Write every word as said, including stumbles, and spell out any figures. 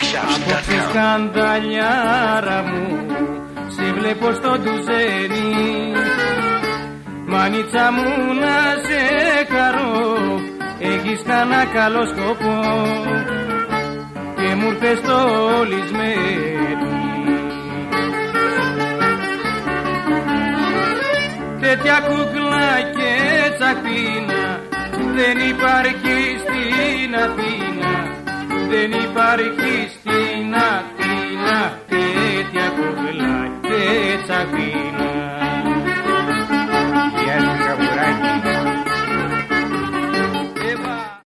Απόψε σκανδαλιάρα μου, σε βλέπω στο ντουζένι. Μανίτσα μου να σε χαρώ, έχεις κανένα καλό σκοπό και μου ήρθες το λυσμένι. Τέτοια κούκλα και τσαχπίνα δεν υπάρχει στην Αθήνα, δεν υπάρχει στην Αθήνα.